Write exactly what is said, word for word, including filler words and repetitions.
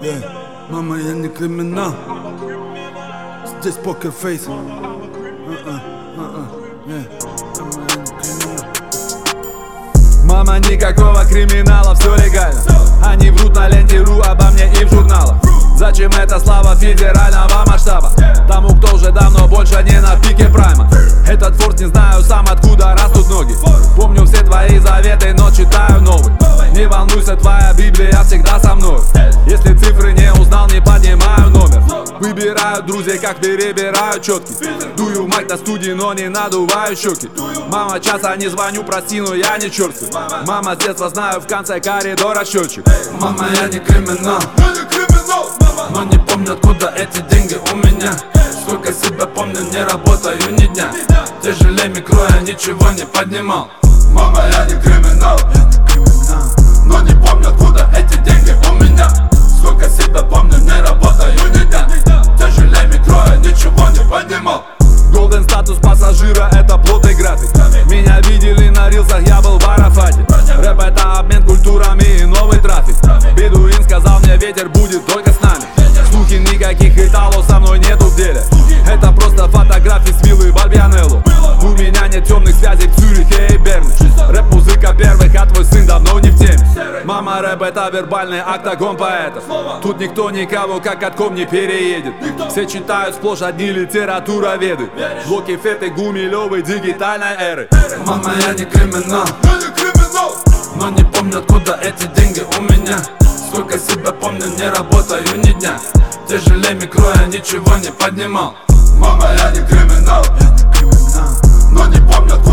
Yeah. Мама, я не криминал. Здесь покерфейс. Мама, никакого криминала, все легально. Они врут на ленте ру обо мне и в журналах. Зачем эта слава федерального масштаба тому, кто уже давно больше не на пике прайма? Этот форт не знаю сам, откуда растут ноги. Помню все твои заветы, но читаю новый. Не волнуйся, твоя Библия всегда со мной. Если цифры не узнал, не поднимаю номер. Выбираю друзей, как перебираю четки. Дую мать до студии, но не надуваю щеки. Мама, часа не звоню, прости, но я не черт. Мама, с детства знаю, в конце коридора счетчик. Мама, я не криминал, но не помню, откуда эти деньги у меня. Сколько себя помню, не работаю ни дня. Тяжелее кроя, ничего не поднимал. Мама, я не криминал, но не помню, откуда эти деньги у меня. Сколько себя помню, не работаю ни дня. Тяжелее кроя, ничего не поднимал. Голден статус пассажира, это плотный график. Меня видели на рилсах, я был в Арафате. Рэп это обмен культурами и новый трафик. Бедуин сказал мне, ветер будет только с нами. Слухи, никаких итало со мной нету в деле. Это просто фотографии с виллы в Альбианелло. У меня нет темных связей в Цюрихе и Берне. Рэп-музыка первых, а твой сын давно не в теме. Мама, рэп это вербальный октагон поэтов. Тут никто никого как катком не переедет. Все читают сплошь одни литературоведы. Блоки Феты, Гумилёвой, дигитальной эры. Мама, я не криминал, но не помню, откуда эти деньги у меня. Сколько себя помню, не работаю ни дня. Тяжелее кроя, ничего не поднимал. Мама, я не криминал, но не помню,